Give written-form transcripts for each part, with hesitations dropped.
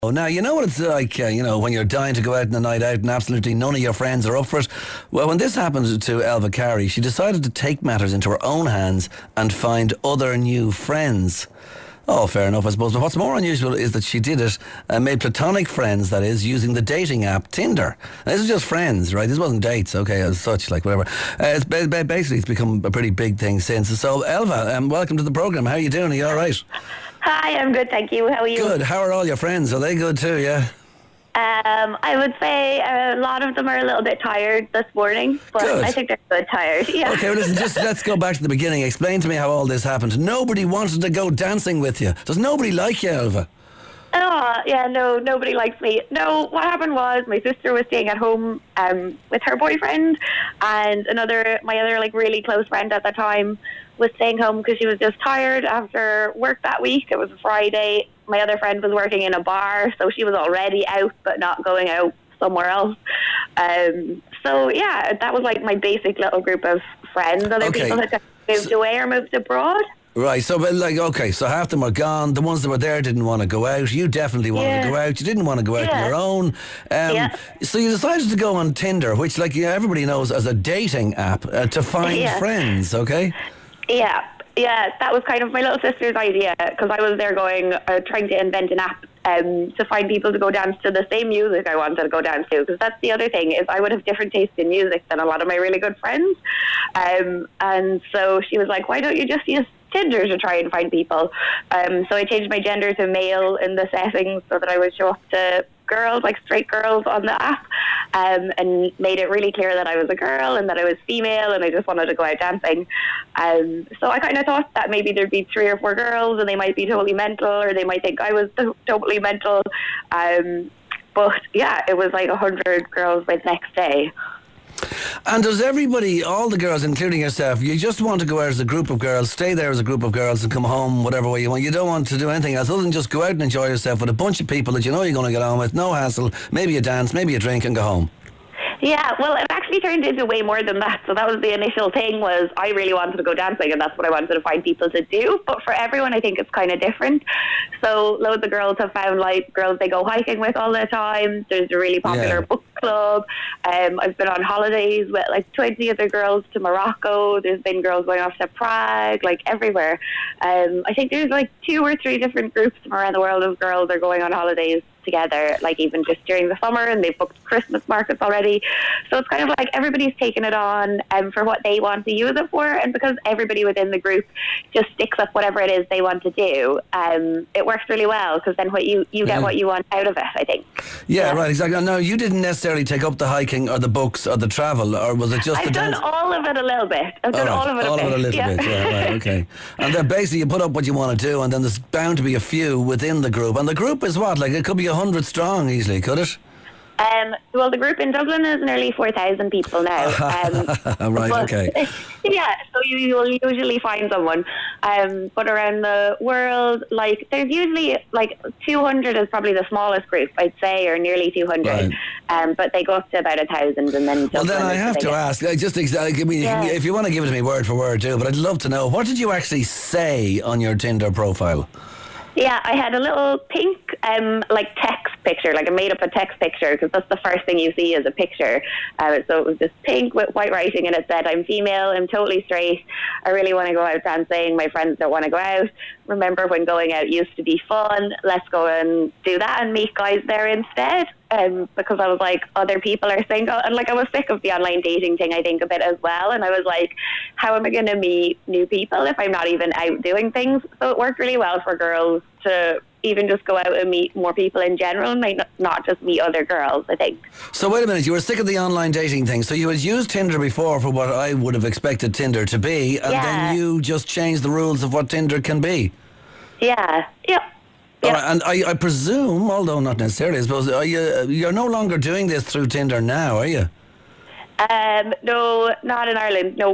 Now, you know what it's like, when you're dying to go out on a night out and absolutely none of your friends are up for it? Well, when this happened to Elva Carey, she decided to take matters into her own hands and find other new friends. Oh, fair enough, I suppose. But what's more unusual is that she did it, made platonic friends, that is, using the dating app Tinder. Now, this is just friends, right? This wasn't dates, okay, as such, like whatever. Basically, it's become a pretty big thing since. So, Elva, welcome to the programme. How are you doing? Are you all right? Hi, I'm good, thank you. How are you? Good. How are all your friends? Are they good too, yeah? I would say a lot of them are a little bit tired this morning, but Good. I think they're good tired. Yeah. Okay, well, listen, just let's go back to the beginning. Explain to me how all this happened. Nobody wanted to go dancing with you. Does nobody like you, Elva? Oh, yeah, no, nobody likes me. No, what happened was my sister was staying at home with her boyfriend, and my other like really close friend at the time was staying home because she was just tired after work that week. It was a Friday. My other friend was working in a bar, so she was already out but not going out somewhere else. So yeah, that was like my basic little group of friends. Other people had moved away or moved abroad. Right, so so half them are gone. The ones that were there didn't want to go out. You definitely wanted to go out. You didn't want to go out on your own. So you decided to go on Tinder, which, like everybody knows, as a dating app to find friends. Okay. Yeah, that was kind of my little sister's idea, because I was there trying to invent an app to find people to go dance to the same music I wanted to go dance to, because that's the other thing, is I would have different tastes in music than a lot of my really good friends. And so she was like, why don't you just use Tinder to try and find people? So I changed my gender to male in the settings so that I would show up to girls, like straight girls on the app, and made it really clear that I was a girl and that I was female and I just wanted to go out dancing. So I kind of thought that maybe there'd be 3 or 4 girls and they might be totally mental, or they might think I was totally mental. But yeah, it was like 100 girls by the next day. And does everybody, all the girls, including yourself, you just want to go out as a group of girls, stay there as a group of girls and come home whatever way you want? You don't want to do anything else other than just go out and enjoy yourself with a bunch of people that you know you're going to get on with, no hassle, maybe a dance, maybe a drink, and go home? Yeah, well, it actually turned into way more than that. So that was the initial thing, was I really wanted to go dancing, and that's what I wanted to find people to do. But for everyone, I think it's kind of different. So loads of girls have found like girls they go hiking with all the time. There's a really popular book club. I've been on holidays with like 20 other girls to Morocco. There's been girls going off to Prague, like everywhere. I think there's like 2 or 3 different groups from around the world of girls are going on holidays together, like even just during the summer, and they've booked Christmas markets already. So it's kind of like everybody's taken it on for what they want to use it for, and because everybody within the group just sticks up whatever it is they want to do, it works really well, because then what you get what you want out of it, I think. Yeah, right, exactly. No, you didn't necessarily take up the hiking or the books or the travel, or was it just I've done all of it a little bit. I've done all of it a little bit. Yeah, right, okay. And then basically you put up what you want to do, and then there's bound to be a few within the group. And the group is what? Like, it could be 100 strong easily, could it? Well, the group in Dublin is nearly 4,000 people now. Right, okay. Yeah, so you will usually find someone. But around the world, like, there's usually, like, 200 is probably the smallest group, I'd say, or nearly 200. Right. But they go up to about 1,000, and then... Well, then I have to ask, if you want to give it to me word for word too, but I'd love to know, what did you actually say on your Tinder profile? Yeah, I had a little pink, like, text picture, like I made up a text picture, because that's the first thing you see is a picture. So it was just pink with white writing, and it said, I'm female, I'm totally straight, I really want to go out dancing, my friends don't want to go out. Remember when going out used to be fun, let's go and do that and meet guys there instead. Because I was like, other people are single, and like I was sick of the online dating thing, I think, a bit as well, and I was like, how am I going to meet new people if I'm not even out doing things? So it worked really well for girls to even just go out and meet more people in general, and not just meet other girls, I think. So wait a minute, you were sick of the online dating thing, so you had used Tinder before for what I would have expected Tinder to be, and then you just changed the rules of what Tinder can be. Yeah, yep. All right, and I presume, although not necessarily, I suppose, you're no longer doing this through Tinder now, are you? No, not in Ireland, no.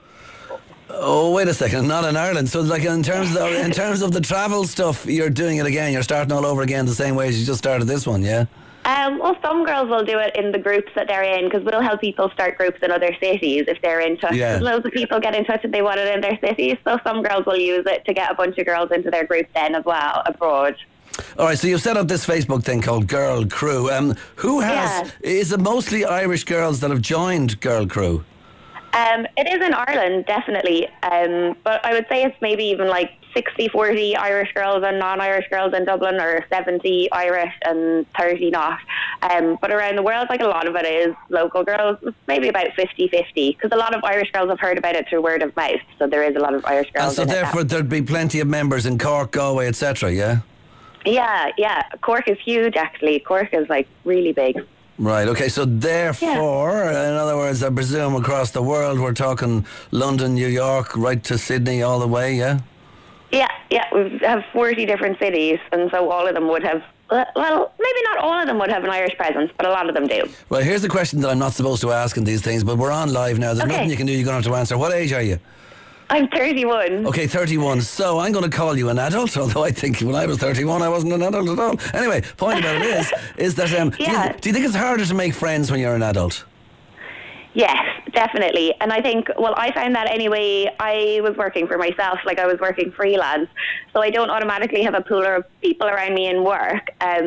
Oh, wait a second, not in Ireland. So, like, in terms of the travel stuff, you're doing it again. You're starting all over again the same way as you just started this one, yeah? Well, some girls will do it in the groups that they're in, because we'll help people start groups in other cities if they're in touch. Yeah. Loads of people get in touch and they want it in their cities, so some girls will use it to get a bunch of girls into their group then as well, abroad. All right, so you've set up this Facebook thing called Girl Crew. Is it mostly Irish girls that have joined Girl Crew? It is in Ireland, definitely. But I would say it's maybe even like 60-40 Irish girls and non-Irish girls in Dublin, or 70 Irish and 30 not. But around the world, like, a lot of it is local girls. It's maybe about 50-50, because a lot of Irish girls have heard about it through word of mouth. So there is a lot of Irish girls. And so therefore there'd be plenty of members in Cork, Galway, etc., yeah? Yeah. Cork is huge, actually. Cork is, like, really big. Right, okay, so therefore, in other words, I presume across the world, we're talking London, New York, right to Sydney all the way, yeah? Yeah, we have 40 different cities, and so all of them would have, well, maybe not all of them would have an Irish presence, but a lot of them do. Well, here's the question that I'm not supposed to ask in these things, but we're on live now. There's nothing you can do. You're going to have to answer. What age are you? I'm 31. Okay, 31. So I'm going to call you an adult, although I think when I was 31 I wasn't an adult at all. Anyway, point about it is that do you think it's harder to make friends when you're an adult? Yes, definitely. And I think, well, I found that anyway. I was working for myself, like I was working freelance, so I don't automatically have a pool of people around me in work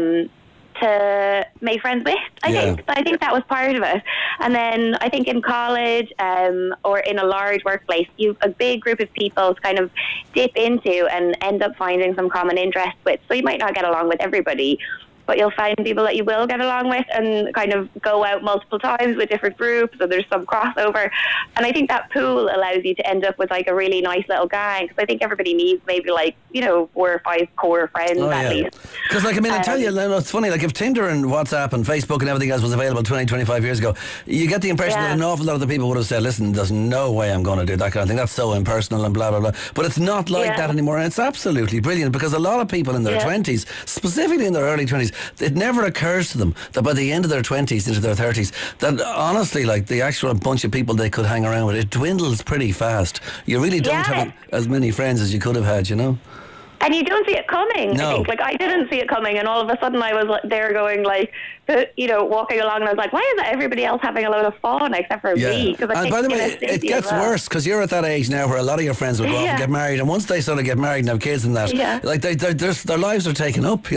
to make friends with. I think that was part of it. And then I think in college or in a large workplace, you've a big group of people to kind of dip into and end up finding some common interests with. So you might not get along with everybody, but you'll find people that you will get along with and kind of go out multiple times with different groups, so there's some crossover. And I think that pool allows you to end up with like a really nice little gang, because I think everybody needs maybe like, 4 or 5 core friends at least. Because like, I mean, I tell you, it's funny, like if Tinder and WhatsApp and Facebook and everything else was available 20, 25 years ago, you get the impression that an awful lot of the people would have said, listen, there's no way I'm going to do that kind of thing. That's so impersonal and blah, blah, blah. But it's not like that anymore. And it's absolutely brilliant, because a lot of people in their 20s, specifically in their early 20s, it never occurs to them that by the end of their 20s into their 30s, that honestly, like the actual bunch of people they could hang around with, it dwindles pretty fast. You really don't have as many friends as you could have had, And you don't see it coming. No. I think, like, I didn't see it coming, and all of a sudden I was there going like, walking along, and I was like, why is everybody else having a load of fun except for me? And by the way, it gets worse, because you're at that age now where a lot of your friends will go off and get married, and once they sort of get married and have kids and that, like their lives are taken up,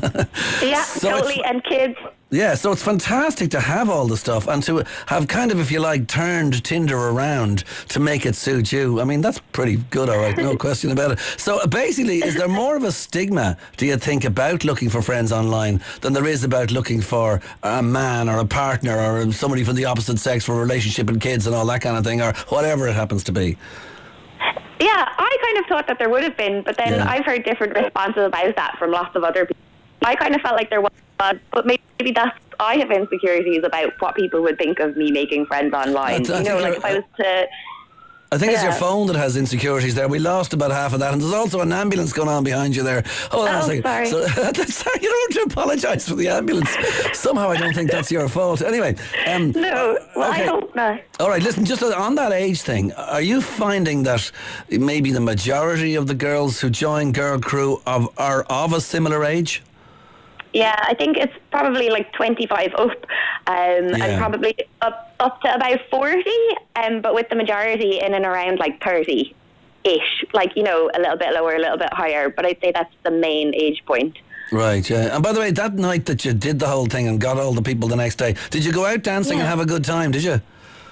So totally, and kids. Yeah, so it's fantastic to have all the stuff and to have kind of, if you like, turned Tinder around to make it suit you. I mean, that's pretty good, all right, no question about it. So basically, is there more of a stigma, do you think, about looking for friends online than there is about looking for a man or a partner or somebody from the opposite sex for a relationship and kids and all that kind of thing, or whatever it happens to be? Yeah, I kind of thought that there would have been, but then I've heard different responses about that from lots of other people. I kind of felt like there was, but maybe that's, I have insecurities about what people would think of me making friends online. If I was to... I think it's your phone that has insecurities there. We lost about half of that, and there's also an ambulance going on behind you there. Hold on a second. Sorry. So, sorry, you don't have to apologise for the ambulance. Somehow I don't think that's your fault. Anyway. No, well, okay. I hope not. All right, listen, just on that age thing, are you finding that maybe the majority of the girls who join Girl Crew are of a similar age? Yeah, I think it's probably like 25 up, and probably up to about 40, but with the majority in and around like 30-ish, like, a little bit lower, a little bit higher, but I'd say that's the main age point. Right, yeah. And by the way, that night that you did the whole thing and got all the people the next day, did you go out dancing and have a good time, did you?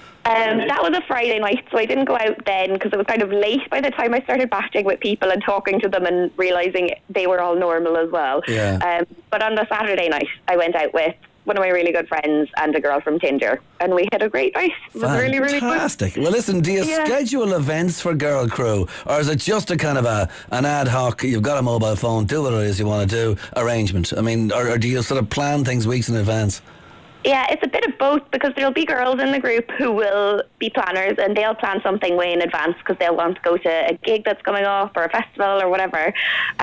That was a Friday night, so I didn't go out then because it was kind of late by the time I started batching with people and talking to them and realising they were all normal as well. Yeah. But on the Saturday night, I went out with one of my really good friends and a girl from Tinder, and we had a great night. It was really, really good. Fantastic. Well, listen, do you schedule events for Girl Crew, or is it just a kind of an ad hoc, you've got a mobile phone, do what it is you want to do, arrangement? I mean, or do you sort of plan things weeks in advance? Yeah, it's a bit of both, because there'll be girls in the group who will be planners, and they'll plan something way in advance because they'll want to go to a gig that's coming up or a festival or whatever.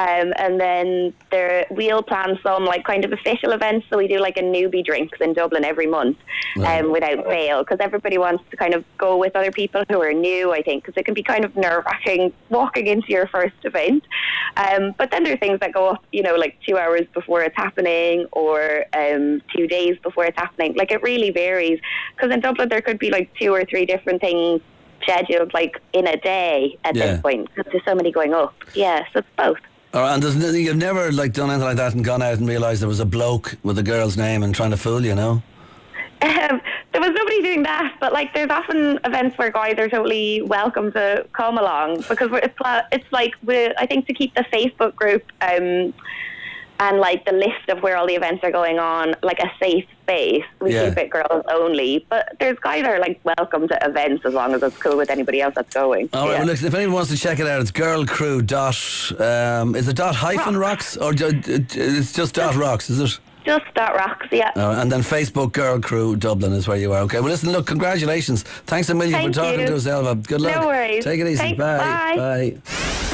And then we'll plan some like kind of official events. So we do like a newbie drinks in Dublin every month without fail, because everybody wants to kind of go with other people who are new, I think, because it can be kind of nerve-wracking walking into your first event. But then there are things that go up, like 2 hours before it's happening, or 2 days before it's happening. Like, it really varies, because in Dublin there could be like 2 or 3 different things scheduled like in a day at this point, because there's so many going up. Yeah, so it's both. And you've never like done anything like that and gone out and realised there was a bloke with a girl's name and trying to fool you, no? There was nobody doing that, but like there's often events where guys are totally welcome to come along because it's like I think to keep the Facebook group and like the list of where all the events are going on like a safe space. We keep it girls only, but there's guys that are like welcome to events as long as it's cool with anybody else that's going. All right, well, look, if anyone wants to check it out, it's girlcrew dot. Is it dot hyphen rocks or it's just dot rocks? Is it? Just .rocks, yeah. And then Facebook Girl Crew Dublin is where you are. Okay, well listen, look, congratulations. Thanks a million for talking to us, Elva. Good luck. No worries. Take it easy. Thanks. Bye. Bye. Bye.